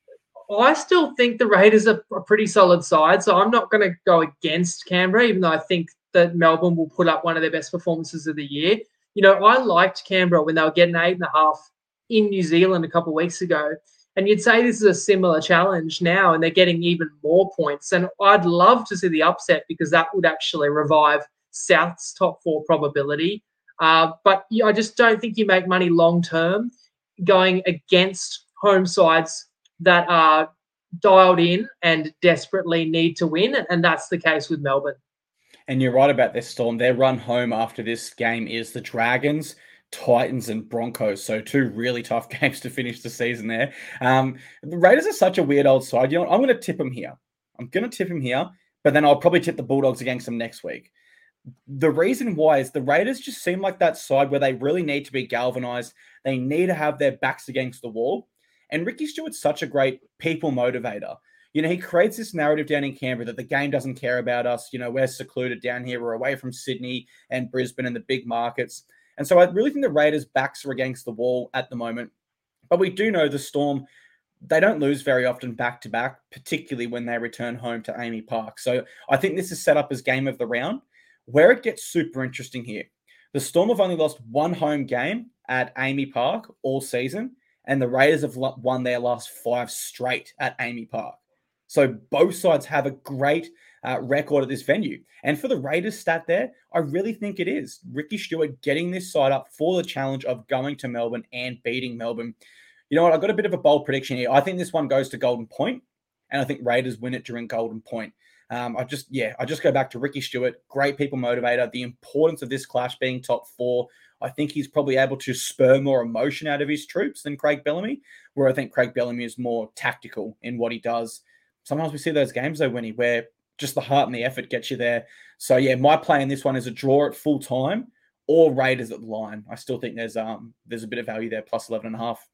Speaker 2: I still think the Raiders are a pretty solid side, so I'm not going to go against Canberra, even though I think that Melbourne will put up one of their best performances of the year. You know, I liked Canberra when they were getting eight and a half in New Zealand a couple of weeks ago, and you'd say this is a similar challenge now, and they're getting even more points. And I'd love to see the upset because that would actually revive South's top four probability. Uh, but yeah, I just don't think you make money long term going against home sides that are dialed in and desperately need to win, and that's the case with Melbourne.
Speaker 1: And you're right about this, Storm. Their run home after this game is the Dragons, Titans, and Broncos. So two really tough games to finish the season there. Um, the Raiders are such a weird old side. You know, I'm going to tip them here. I'm going to tip them here, but then I'll probably tip the Bulldogs against them next week. The reason why is the Raiders just seem like that side where they really need to be galvanized. They need to have their backs against the wall. And Ricky Stewart's such a great people motivator. You know, he creates this narrative down in Canberra that the game doesn't care about us. You know, we're secluded down here. We're away from Sydney and Brisbane and the big markets. And so I really think the Raiders' backs are against the wall at the moment. But we do know the Storm, they don't lose very often back-to-back, particularly when they return home to A A M I Park. So I think this is set up as game of the round. Where it gets super interesting here, the Storm have only lost one home game at A A M I Park all season, and the Raiders have won their last five straight at A A M I Park. So both sides have a great uh, record at this venue. And for the Raiders stat there, I really think it is Ricky Stuart getting this side up for the challenge of going to Melbourne and beating Melbourne. You know what? I've got a bit of a bold prediction here. I think this one goes to Golden Point, and I think Raiders win it during Golden Point. Um, I just, yeah, I just go back to Ricky Stuart, great people motivator, the importance of this clash being top four. I think he's probably able to spur more emotion out of his troops than Craig Bellamy, where I think Craig Bellamy is more tactical in what he does. Sometimes we see those games, though, Winnie, where just the heart and the effort gets you there. So, yeah, my play in this one is a draw at full time or Raiders at the line. I still think there's um there's a bit of value there, plus eleven and a half.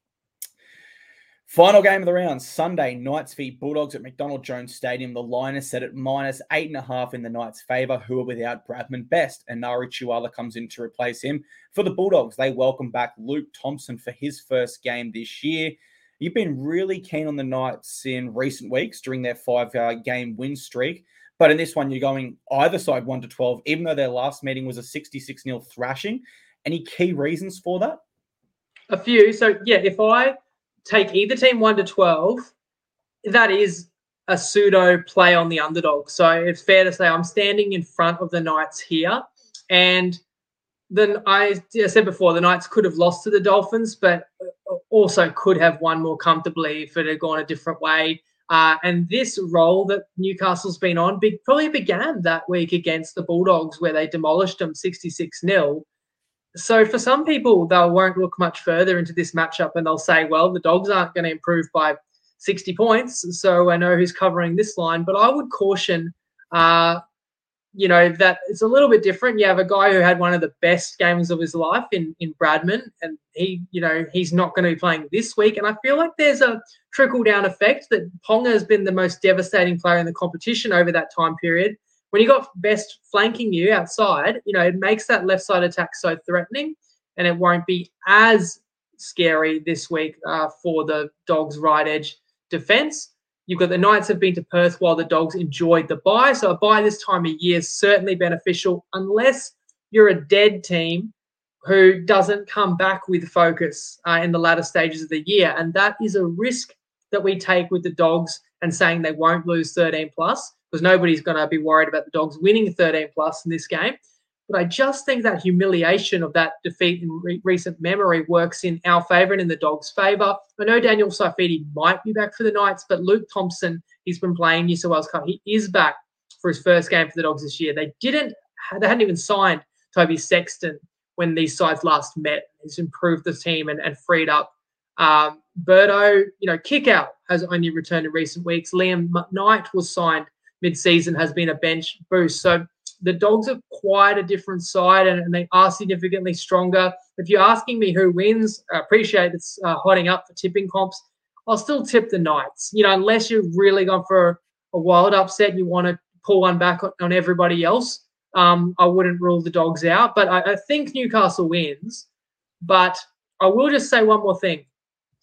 Speaker 1: Final game of the round, Sunday, Knights v Bulldogs at McDonald Jones Stadium. The line is set at minus eight and a half in the Knights' favour, who are without Bradman Best, and Nari Chuala comes in to replace him. For the Bulldogs, they welcome back Luke Thompson for his first game this year. You've been really keen on the Knights in recent weeks during their five-game win streak, but in this one, you're going either side one to twelve, even though their last meeting was a sixty-six nil thrashing. Any key reasons for that?
Speaker 2: A few. So, yeah, if I take either team one to twelve, that is a pseudo play on the underdog. So it's fair to say I'm standing in front of the Knights here. And then I, I said before, the Knights could have lost to the Dolphins, but also could have won more comfortably if it had gone a different way. Uh, and this role that Newcastle's been on big, probably began that week against the Bulldogs where they demolished them sixty-six nil. So for some people, they won't look much further into this matchup and they'll say, well, the Dogs aren't going to improve by sixty points, so I know who's covering this line. But I would caution, uh, you know, that it's a little bit different. You have a guy who had one of the best games of his life in, in Bradman, and he, you know, he's not going to be playing this week. And I feel like there's a trickle-down effect that Ponga has been the most devastating player in the competition over that time period. When you got Best flanking you outside, you know, it makes that left side attack so threatening, and it won't be as scary this week uh, for the Dogs' right edge defence. You've got the Knights have been to Perth while the Dogs enjoyed the bye. So a bye this time of year is certainly beneficial unless you're a dead team who doesn't come back with focus uh, in the latter stages of the year. And that is a risk that we take with the Dogs and saying they won't lose thirteen plus, because nobody's going to be worried about the Dogs winning thirteen plus in this game. But I just think that humiliation of that defeat in re- recent memory works in our favour and in the Dogs' favour. I know Daniel Saifidi might be back for the Knights, but Luke Thompson, he's been playing New South Wales Cup. He is back for his first game for the Dogs this year. They didn't, they hadn't even signed Toby Sexton when these sides last met. He's improved the team and, and freed up um, Birdo. You know, Kickout has only returned in recent weeks. Liam Knight was signed mid-season, has been a bench boost. So the Dogs are quite a different side, and, and they are significantly stronger. If you're asking me who wins, I appreciate it's uh, hotting up for tipping comps. I'll still tip the Knights. You know, unless you're really going for a wild upset and you want to pull one back on, on everybody else, um, I wouldn't rule the Dogs out. But I, I think Newcastle wins. But I will just say one more thing.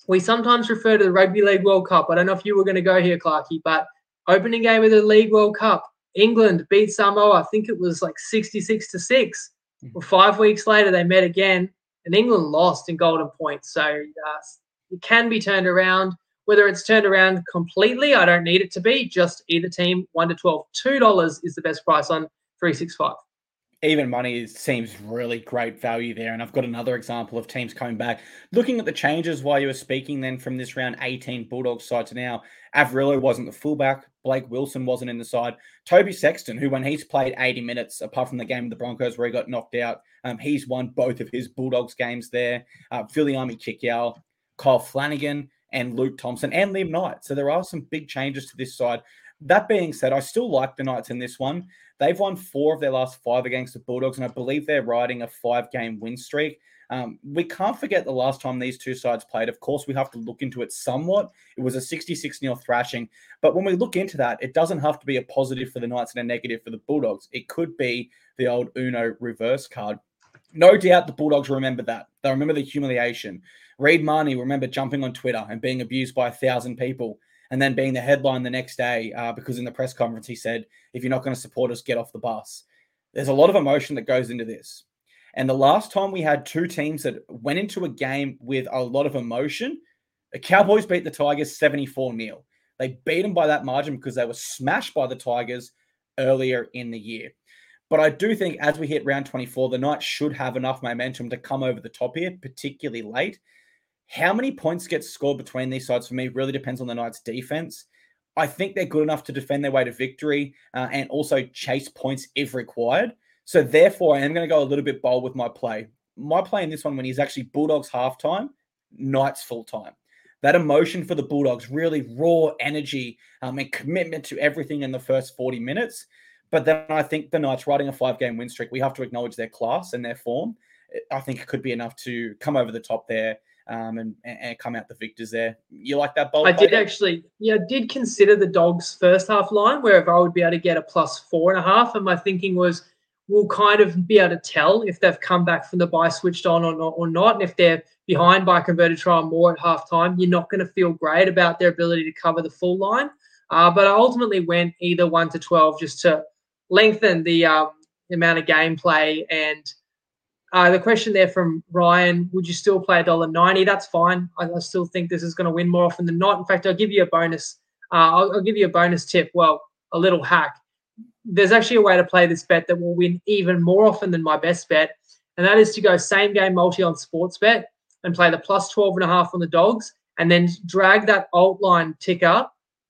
Speaker 2: we sometimes refer to the Rugby League World Cup. I don't know if you were going to go here, Clarkey, but opening game of the League World Cup, England beat Samoa. I think it was like sixty-six to six. Well, five weeks later, they met again, and England lost in golden points. So uh, it can be turned around. Whether it's turned around completely, I don't need it to be. Just either team, one to twelve. two dollars is the best price on three sixty-five.
Speaker 1: Even money seems really great value there. And I've got another example of teams coming back. Looking at the changes while you were speaking then from this round eighteen Bulldogs side to now, Averillo wasn't the fullback. Blake Wilson wasn't in the side. Toby Sexton, who when he's played eighty minutes, apart from the game of the Broncos where he got knocked out, um, he's won both of his Bulldogs games there. Uh, Viliami Kikau, Kyle Flanagan, and Luke Thompson, and Liam Knight. So there are some big changes to this side. That being said, I still like the Knights in this one. They've won four of their last five against the Bulldogs, and I believe they're riding a five-game win streak. Um, we can't forget the last time these two sides played. Of course, we have to look into it somewhat. It was a sixty-six nil thrashing. But when we look into that, it doesn't have to be a positive for the Knights and a negative for the Bulldogs. It could be the old Uno reverse card. No doubt the Bulldogs remember that. They remember the humiliation. Reid Marnie remember jumping on Twitter and being abused by a thousand people and then being the headline the next day uh, because in the press conference he said, if you're not going to support us, get off the bus. There's a lot of emotion that goes into this. And the last time we had two teams that went into a game with a lot of emotion, the Cowboys beat the Tigers seventy-four nil. They beat them by that margin because they were smashed by the Tigers earlier in the year. But I do think as we hit round twenty-four, the Knights should have enough momentum to come over the top here, particularly late. How many points get scored between these sides for me really depends on the Knights' defense. I think they're good enough to defend their way to victory uh, and also chase points if required. So therefore, I am going to go a little bit bold with my play. My play in this one when he's actually Bulldogs halftime, Knights full-time. That emotion for the Bulldogs, really raw energy um, and commitment to everything in the first forty minutes. But then I think the Knights riding a five-game win streak, we have to acknowledge their class and their form. I think it could be enough to come over the top there um, and, and come out the victors there. You like that bold?
Speaker 2: I did actually, yeah, I did consider the Dogs' first half line where if I would be able to get a plus four and a half. And my thinking was we'll kind of be able to tell if they've come back from the bye switched on or not. Or not. And if they're behind by a converted try or more at halftime, you're not going to feel great about their ability to cover the full line. Uh, but I ultimately went either one to twelve just to lengthen the um, amount of gameplay. And uh, the question there from Ryan, would you still play one dollar ninety? That's fine. I, I still think this is going to win more often than not. In fact, I'll give you a bonus. Uh, I'll, I'll give you a bonus tip. Well, a little hack. There's actually a way to play this bet that will win even more often than my best bet, and that is to go same game multi on Sportsbet and play the plus twelve and a half on the Dogs and then drag that alt line ticker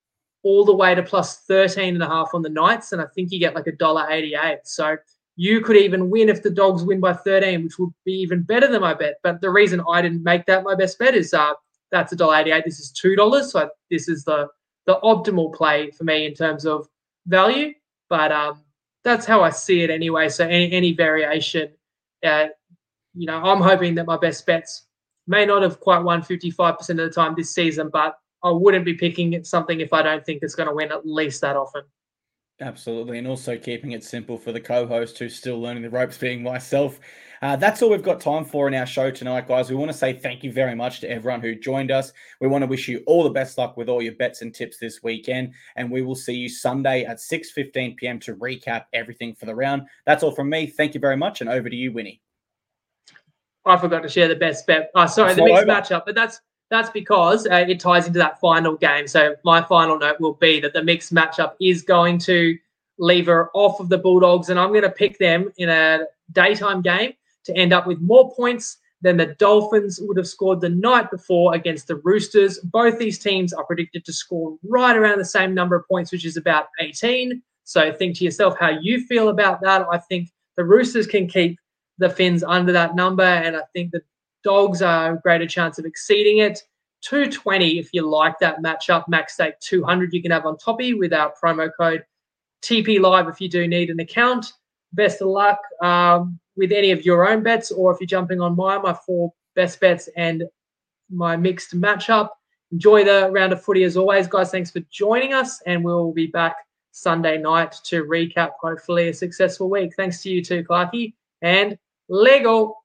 Speaker 2: all the way to plus thirteen and a half on the Knights, and I think you get like a dollar eighty-eight. So you could even win if the Dogs win by thirteen, which would be even better than my bet. But the reason I didn't make that my best bet is uh, that's a dollar eighty-eight. This is two dollars, so this is the the optimal play for me in terms of value. But um, that's how I see it anyway. So any, any variation, uh, you know, I'm hoping that my best bets may not have quite won fifty-five percent of the time this season, but I wouldn't be picking something if I don't think it's going to win at least that often.
Speaker 1: Absolutely. And also keeping it simple for the co-host who's still learning the ropes, being myself. Uh, that's all we've got time for in our show tonight, guys. We want to say thank you very much to everyone who joined us. We want to wish you all the best luck with all your bets and tips this weekend. And we will see you Sunday at six fifteen p.m. to recap everything for the round. That's all from me. Thank you very much. And over to you, Winnie.
Speaker 2: I forgot to share the best bet. Oh, sorry, the mixed matchup. But that's That's because uh, it ties into that final game. So my final note will be that the mixed matchup is going to lever off of the Bulldogs, and I'm going to pick them in a daytime game to end up with more points than the Dolphins would have scored the night before against the Roosters. Both these teams are predicted to score right around the same number of points, which is about eighteen. So think to yourself how you feel about that. I think the Roosters can keep the Finns under that number, and I think the Dogs are a greater chance of exceeding it. two twenty if you like that matchup. Max stake two hundred you can have on Toppy with our promo code T P Live if you do need an account. Best of luck um, with any of your own bets, or if you're jumping on mine, my four best bets and my mixed matchup. Enjoy the round of footy as always, guys. Thanks for joining us, and we'll be back Sunday night to recap hopefully a successful week. Thanks to you too, Clarkey, and Lego.